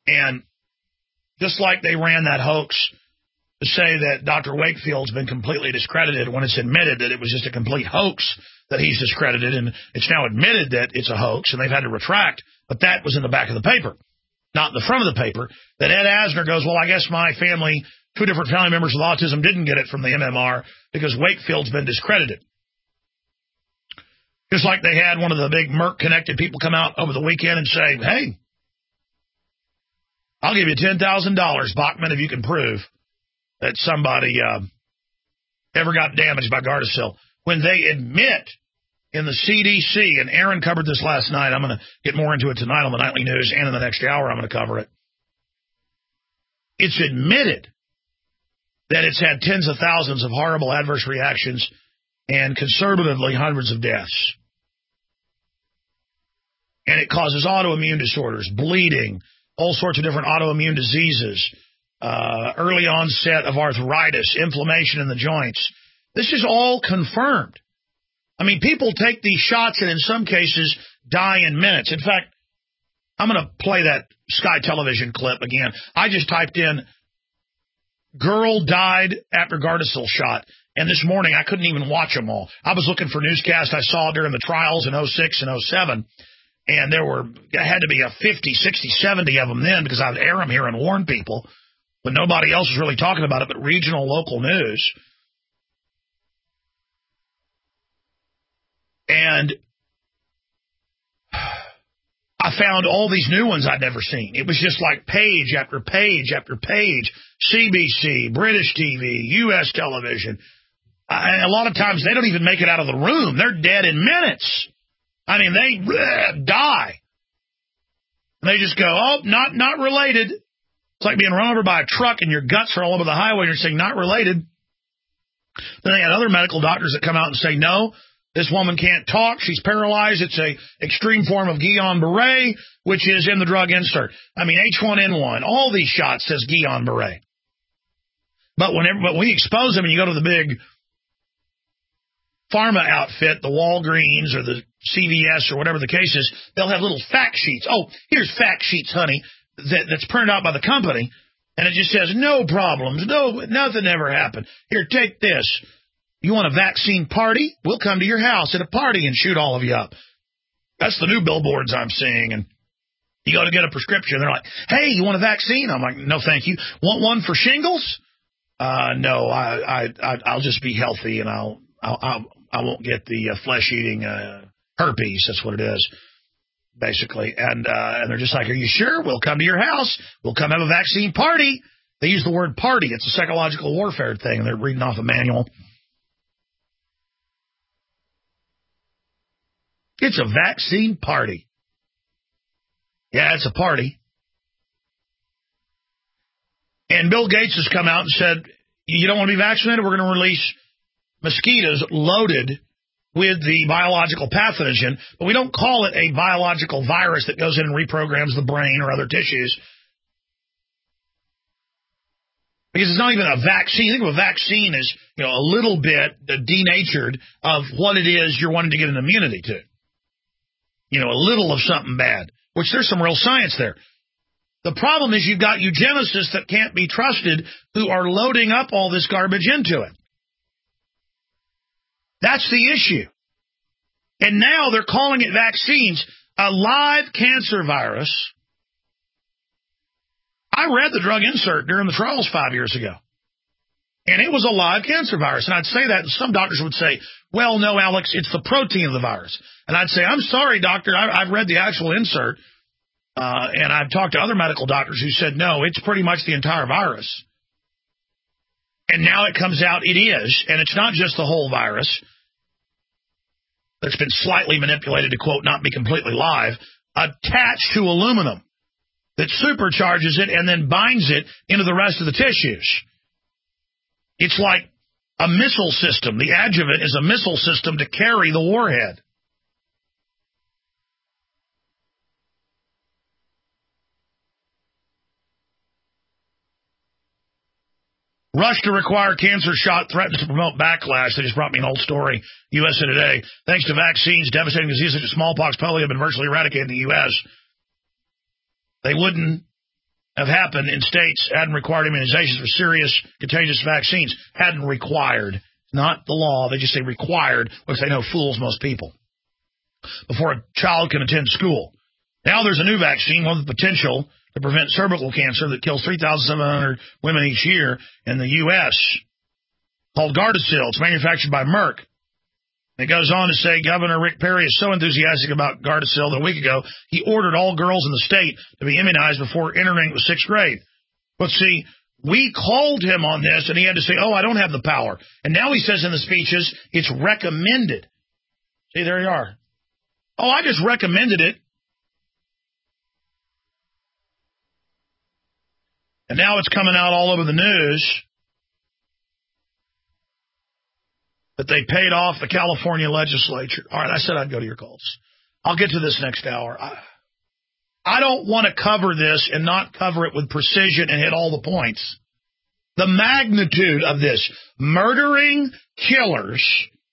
And just like they ran that hoax to say that Doctor Wakefield's been completely discredited when it's admitted that it was just a complete hoax that he's discredited, and it's now admitted that it's a hoax, and they've had to retract, but that was in the back of the paper, not in the front of the paper, that Ed Asner goes, well, I guess my family, two different family members with autism didn't get it from the M M R because Wakefield's been discredited. Just like they had one of the big Merck-connected people come out over the weekend and say, hey, I'll give you ten thousand dollars, Bachman, if you can prove that somebody uh, ever got damaged by Gardasil. When they admit in the C D C, and Aaron covered this last night, I'm going to get more into it tonight on the Nightly News, and in the next hour I'm going to cover it. It's admitted that it's had tens of thousands of horrible adverse reactions and conservatively hundreds of deaths. And it causes autoimmune disorders, bleeding, all sorts of different autoimmune diseases, uh, early onset of arthritis, inflammation in the joints. This is all confirmed. I mean, people take these shots and in some cases die in minutes. In fact, I'm going to play that Sky Television clip again. I just typed in, girl died after Gardasil shot. And this morning, I couldn't even watch them all. I was looking for newscasts I saw during the trials in oh six and oh seven. And there were, there had to be a fifty, sixty, seventy of them then because I would air them here and warn people. But nobody else was really talking about it but regional, local news. And I found all these new ones I'd never seen. It was just like page after page after page. C B C, British T V, U S television. And a lot of times they don't even make it out of the room. They're dead in minutes. I mean, they bleh, die. And they just go, oh, not not related. It's like being run over by a truck and your guts are all over the highway and you're saying not related. Then they had other medical doctors that come out and say, no, this woman can't talk. She's paralyzed. It's a extreme form of Guillain-Barré, which is in the drug insert. I mean, H one N one, all these shots says Guillain-Barré. But whenever but when we expose them and you go to the big pharma outfit, the Walgreens or the C V S or whatever the case is, they'll have little fact sheets. Oh, here's fact sheets, honey, that, that's printed out by the company. And it just says, no problems, no, nothing ever happened. Here, take this. You want a vaccine party? We'll come to your house at a party and shoot all of you up. That's the new billboards I'm seeing. And you go to get a prescription. They're like, hey, you want a vaccine? I'm like, no, thank you. Want one for shingles? Uh, no, I, I, I, I'll just be healthy and I'll, I'll, I'll I won't get the uh, flesh-eating uh, herpes. That's what it is, basically. And uh, and they're just like, are you sure? We'll come to your house. We'll come have a vaccine party. They use the word party. It's a psychological warfare thing, and they're reading off a manual. It's a vaccine party. Yeah, it's a party. And Bill Gates has come out and said, you don't want to be vaccinated? We're going to release mosquitoes loaded with the biological pathogen, but we don't call it a biological virus that goes in and reprograms the brain or other tissues. Because it's not even a vaccine. Think of a vaccine as, you know, a little bit denatured of what it is you're wanting to get an immunity to. You know, a little of something bad, which there's some real science there. The problem is you've got eugenicists that can't be trusted who are loading up all this garbage into it. That's the issue. And now they're calling it vaccines. A live cancer virus. I read the drug insert during the trials five years ago. And it was a live cancer virus. And I'd say that, and some doctors would say, well, no, Alex, it's the protein of the virus. And I'd say, I'm sorry, doctor, I, I've read the actual insert. Uh, and I've talked to other medical doctors who said, no, it's pretty much the entire virus. And now it comes out it is, and it's not just the whole virus that's been slightly manipulated to, quote, not be completely live, attached to aluminum that supercharges it and then binds it into the rest of the tissues. It's like a missile system. The adjuvant is a missile system to carry the warhead. Rush to require cancer shot threatens to promote backlash. They just brought me an old story, U S A Today. Thanks to vaccines, devastating diseases such as smallpox, polio have been virtually eradicated in the U S They wouldn't have happened in states hadn't required immunizations for serious contagious vaccines. Hadn't required. Not the law. They just say required, because they know fools most people. Before a child can attend school. Now there's a new vaccine, one with the potential to prevent cervical cancer that kills three thousand seven hundred women each year in the U S called Gardasil. It's manufactured by Merck. It goes on to say Governor Rick Perry is so enthusiastic about Gardasil that a week ago he ordered all girls in the state to be immunized before entering the sixth grade. But see, we called him on this, and he had to say, oh, I don't have the power. And now he says in the speeches, it's recommended. See, there you are. Oh, I just recommended it. And now it's coming out all over the news that they paid off the California legislature. All right, I said I'd go to your calls. I'll get to this next hour. I, I don't want to cover this and not cover it with precision and hit all the points. The magnitude of this. Murdering killers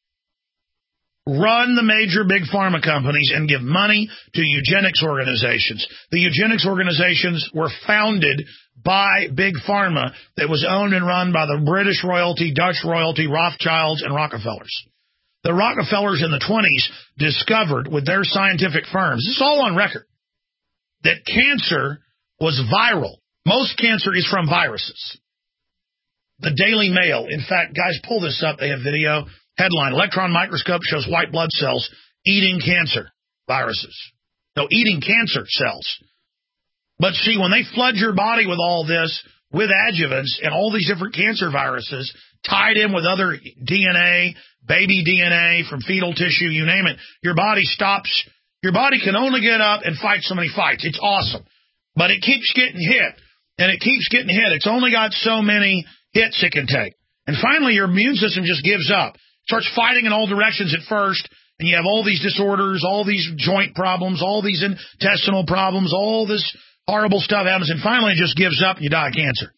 run the major big pharma companies and give money to eugenics organizations. The eugenics organizations were founded by big pharma that was owned and run by the British royalty, Dutch royalty, Rothschilds, and Rockefellers. The Rockefellers in the twenties discovered with their scientific firms, this is all on record, that cancer was viral. Most cancer is from viruses. The Daily Mail, in fact, guys, pull this up. They have video. Headline, electron microscope shows white blood cells eating cancer viruses. No, eating cancer cells. But see, when they flood your body with all this, with adjuvants and all these different cancer viruses tied in with other D N A, baby D N A from fetal tissue, you name it, your body stops. Your body can only get up and fight so many fights. It's awesome. But it keeps getting hit, and it keeps getting hit. It's only got so many hits it can take. And finally, your immune system just gives up. Starts fighting in all directions at first, and you have all these disorders, all these joint problems, all these intestinal problems, all this horrible stuff happens, and finally it just gives up and you die of cancer.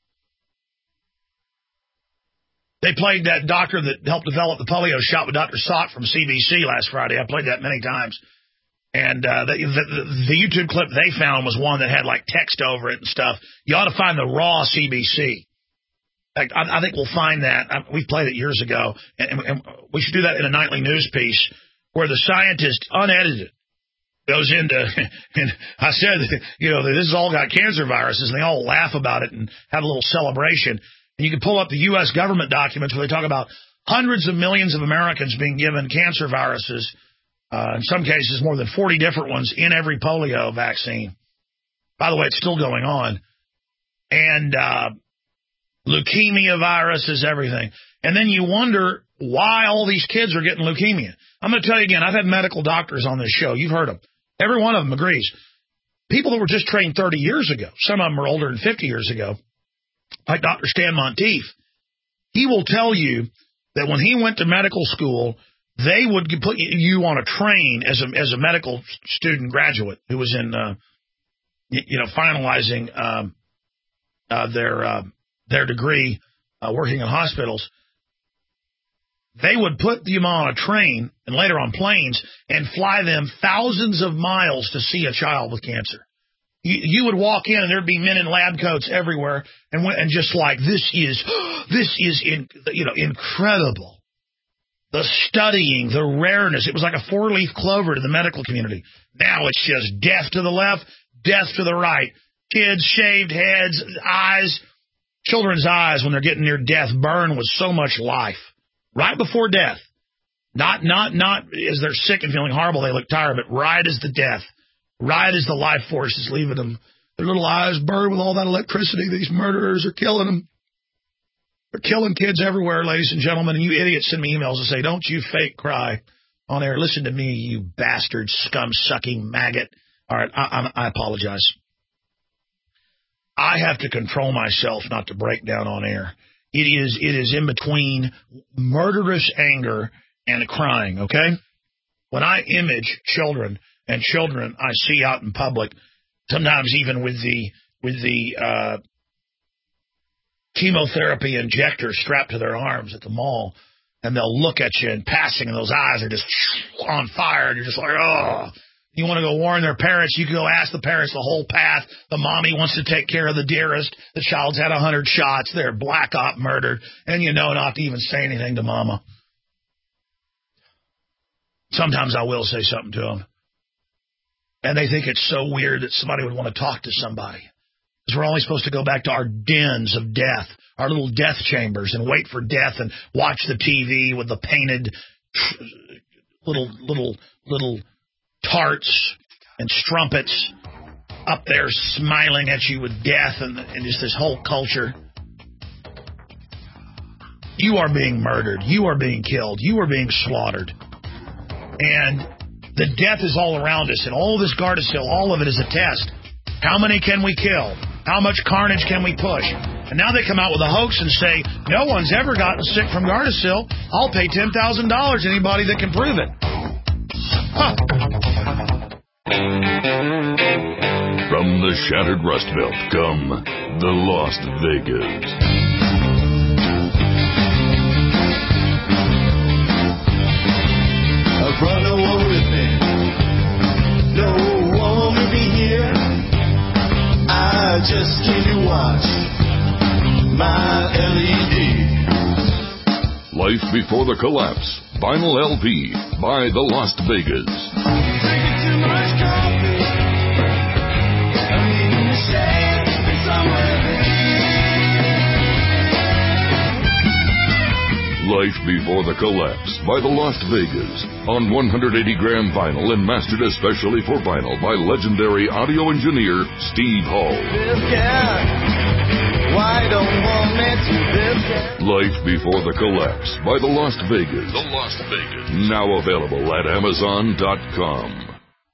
They played that doctor that helped develop the polio shot with Doctor Salk from C B C last Friday. I played that many times. And uh, the, the, the YouTube clip they found was one that had like text over it and stuff. You ought to find the raw C B C. I, I think we'll find that. We played it years ago, and, and we should do that in a nightly news piece where the scientist, unedited, goes into, and I said, you know, this has all got cancer viruses, and they all laugh about it and have a little celebration. And you can pull up the U S government documents where they talk about hundreds of millions of Americans being given cancer viruses, uh, in some cases more than forty different ones in every polio vaccine. By the way, it's still going on. And, uh, leukemia viruses, everything. And then you wonder why all these kids are getting leukemia. I'm going to tell you again, I've had medical doctors on this show. You've heard them. Every one of them agrees. People that were just trained thirty years ago, some of them are older than fifty years ago, like Doctor Stan Monteith, he will tell you that when he went to medical school, they would put you on a train as a, as a medical student graduate who was in, uh, you know, finalizing um, uh, their... Uh, their degree uh, working in hospitals. They would put them on a train and later on planes and fly them thousands of miles to see a child with cancer. You, you would walk in and there'd be men in lab coats everywhere and and just like, this is, this is in, you know, incredible. The studying, the rareness. It was like a four-leaf clover to the medical community. Now it's just death to the left, death to the right. Kids, shaved heads, eyes. Children's eyes, when they're getting near death, burn with so much life. Right before death. Not, not, not as they're sick and feeling horrible, they look tired, but right as the death. Right as the life force is leaving them. Their little eyes burn with all that electricity. These murderers are killing them. They're killing kids everywhere, ladies and gentlemen. And you idiots send me emails and say, don't you fake cry on air. Listen to me, you bastard, scum-sucking maggot. All right, I, I, I apologize. I have to control myself not to break down on air. It is it is in between murderous anger and crying, okay? When I image children and children I see out in public, sometimes even with the with the uh, chemotherapy injector strapped to their arms at the mall, and they'll look at you in passing, and those eyes are just on fire, and you're just like, oh. You want to go warn their parents, you can go ask the parents the whole path. The mommy wants to take care of the dearest. The child's had a hundred shots. They're black op murdered. And you know not to even say anything to mama. Sometimes I will say something to them. And they think it's so weird that somebody would want to talk to somebody. Because we're only supposed to go back to our dens of death, our little death chambers, and wait for death and watch the T V with the painted little, little, little tarts and strumpets up there smiling at you with death and, and just this whole culture. You are being murdered. You are being killed. You are being slaughtered. And the death is all around us. And all this Gardasil, all of it is a test. How many can we kill? How much carnage can we push? And now they come out with a hoax and say, no one's ever gotten sick from Gardasil. I'll pay ten thousand dollars to anybody that can prove it. Huh. From the shattered Rust Belt come the Las Vegas. A brother won't with me. No one will be here. I just came to watch my L E D. Life Before the Collapse. Vinyl L P by the Las Vegas. Drinking too much coffee. I'm eating the shade somewhere there. Life Before the Collapse by the Las Vegas. On one hundred eighty gram vinyl and mastered especially for vinyl by legendary audio engineer Steve Hall. This guy. Why don't want me to this guy? Life Before the Collapse by the Las Vegas. The Las Vegas. Now available at Amazon dot com.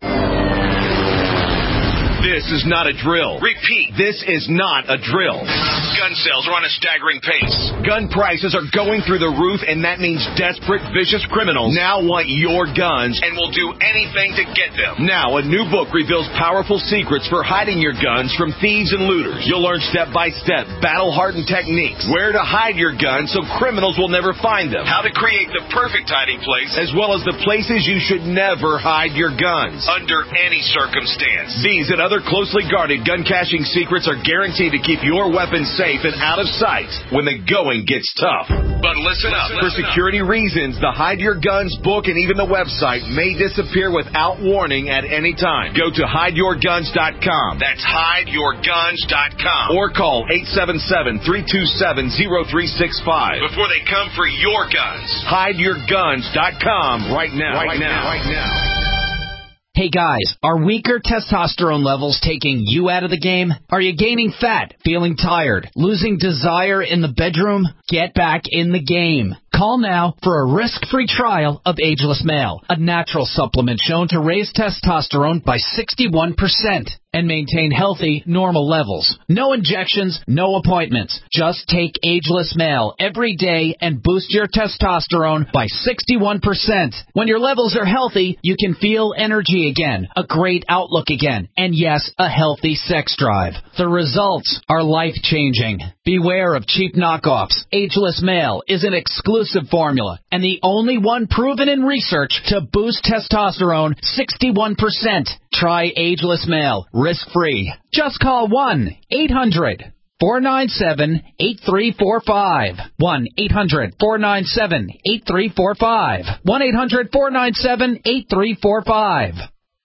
This is not a drill. Repeat. This is not a drill. Gun sales are on a staggering pace. Gun prices are going through the roof, and that means desperate, vicious criminals now want your guns and will do anything to get them. Now, a new book reveals powerful secrets for hiding your guns from thieves and looters. You'll learn step-by-step, battle-hardened techniques, where to hide your guns so criminals will never find them, how to create the perfect hiding place, as well as the places you should never hide your guns. Under any circumstance. These and other closely guarded gun caching secrets are guaranteed to keep your weapons safe and out of sight when the going gets tough. But listen up. For security reasons, the Hide Your Guns book and even the website may disappear without warning at any time. Go to hide your guns dot com. That's hide your guns dot com. Or call eight seven seven, three two seven, zero three six five. Before they come for your guns. hide your guns dot com right now. Right, right now. now. Right now. Hey guys, are weaker testosterone levels taking you out of the game? Are you gaining fat, feeling tired, losing desire in the bedroom? Get back in the game. Call now for a risk-free trial of Ageless Male, a natural supplement shown to raise testosterone by sixty-one percent and maintain healthy, normal levels. No injections, no appointments. Just take Ageless Male every day and boost your testosterone by sixty-one percent. When your levels are healthy, you can feel energy again, a great outlook again, and yes, a healthy sex drive. The results are life-changing. Beware of cheap knockoffs. Ageless Male is an exclusive formula and the only one proven in research to boost testosterone sixty-one percent. Try Ageless Male, risk-free. Just call one eight hundred four nine seven eight three four five. one eight hundred four nine seven eight three four five. one eight hundred four nine seven eight three four five.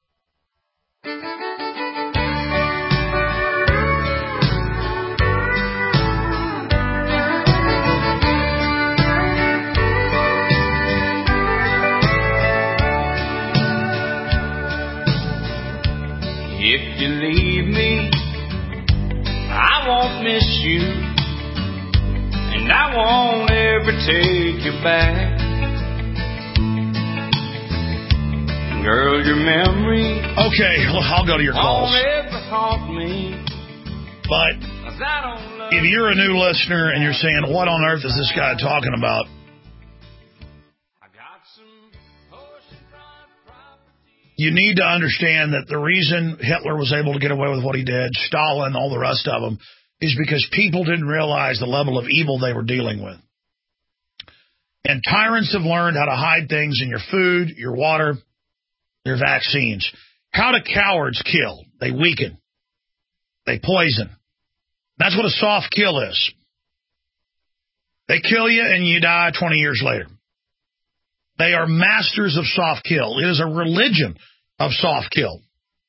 If you leave me, I won't miss you, and I won't ever take you back. Girl, your memory. Okay, well, I'll go to your calls. Won't ever haunt me. But if you're a new listener and you're saying, what on earth is this guy talking about? You need to understand that the reason Hitler was able to get away with what he did, Stalin, all the rest of them, is because people didn't realize the level of evil they were dealing with. And tyrants have learned how to hide things in your food, your water, your vaccines. How do cowards kill? They weaken. They poison. That's what a soft kill is. They kill you and you die twenty years later. They are masters of soft kill. It is a religion of soft kill.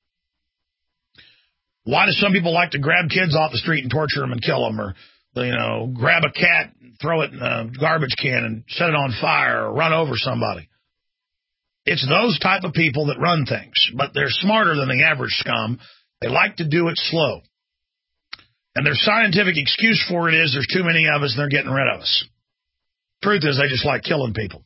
Why do some people like to grab kids off the street and torture them and kill them? Or, you know, grab a cat and throw it in a garbage can and set it on fire or run over somebody? It's those type of people that run things, but they're smarter than the average scum. They like to do it slow. And their scientific excuse for it is there's too many of us and they're getting rid of us. Truth is, they just like killing people.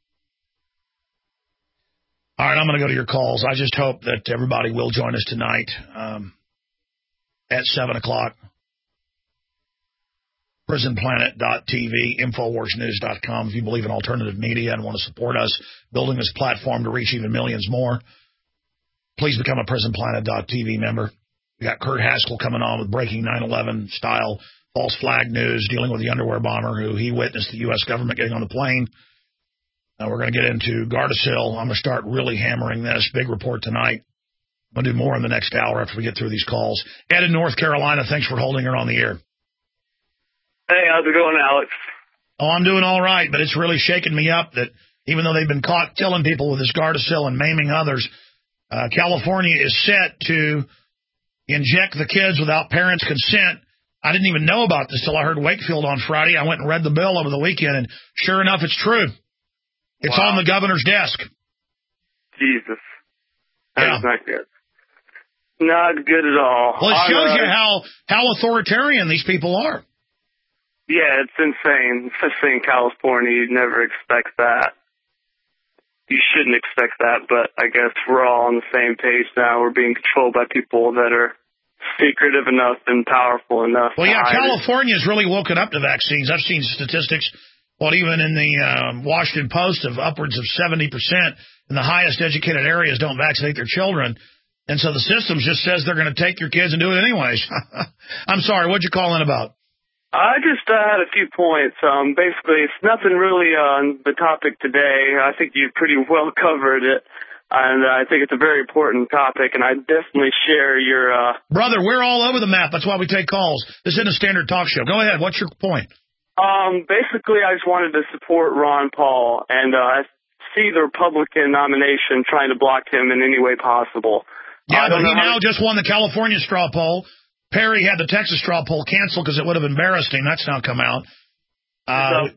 All right, I'm going to go to your calls. I just hope that everybody will join us tonight um, at seven o'clock. prison planet dot t v, infowars news dot com. If you believe in alternative media and want to support us building this platform to reach even millions more, please become a prison planet dot t v member. We got Kurt Haskell coming on with breaking nine eleven style false flag news, dealing with the underwear bomber who he witnessed the U S government getting on the plane. Uh, we're going to get into Gardasil. I'm going to start really hammering this. Big report tonight. I'm going to do more in the next hour after we get through these calls. Ed in North Carolina, thanks for holding her on the air. Hey, how's it going, Alex? Oh, I'm doing all right, but it's really shaking me up that even though they've been caught killing people with this Gardasil and maiming others, uh, California is set to inject the kids without parents' consent. I didn't even know about this till I heard Wakefield on Friday. I went and read the bill over the weekend, and sure enough, it's true. It's wow. on the governor's desk. Jesus. That's yeah. not good. Not good at all. Well, it shows uh, you how, how authoritarian these people are. Yeah, it's insane. Especially in California, you'd never expect that. You shouldn't expect that, but I guess we're all on the same page now. We're being controlled by people that are secretive enough and powerful enough. Well, yeah, California's really woken up to vaccines. I've seen statistics, well, even in the um, Washington Post, of upwards of seventy percent in the highest educated areas don't vaccinate their children. And so the system just says they're going to take your kids and do it anyways. I'm sorry, what'd you call in about? I just uh, had a few points. Um, basically, it's nothing really on the topic today. I think you pretty well covered it, and I think it's a very important topic, and I definitely share your... Uh... Brother, we're all over the map. That's why we take calls. This isn't a standard talk show. Go ahead. What's your point? Um, basically, I just wanted to support Ron Paul, and uh, I see the Republican nomination trying to block him in any way possible. Yeah, but he now just won the California straw poll. Perry had the Texas straw poll canceled because it would have embarrassed him. That's now come out. Uh,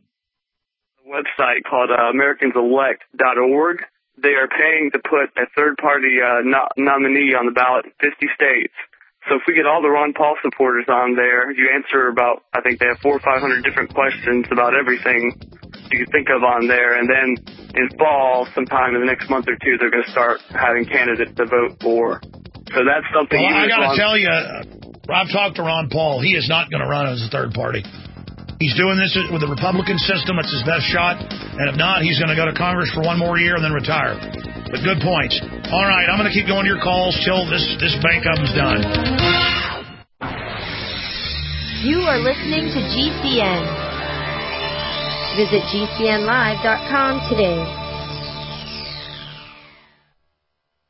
a website called uh, Americans Elect dot org. They are paying to put a third-party uh, no- nominee on the ballot in fifty states. So if we get all the Ron Paul supporters on there, you answer about, I think they have four or five hundred different questions about everything you can think of on there. And then in fall, sometime in the next month or two, they're going to start having candidates to vote for. So that's something. Well, you I got to Ron- tell you, I've talked to Ron Paul. He is not going to run as a third party. He's doing this with the Republican system. It's his best shot. And if not, he's going to go to Congress for one more year and then retire. But good points. All right, I'm going to keep going to your calls till this, this bank oven's done. You are listening to G C N. Visit G C N live dot com today.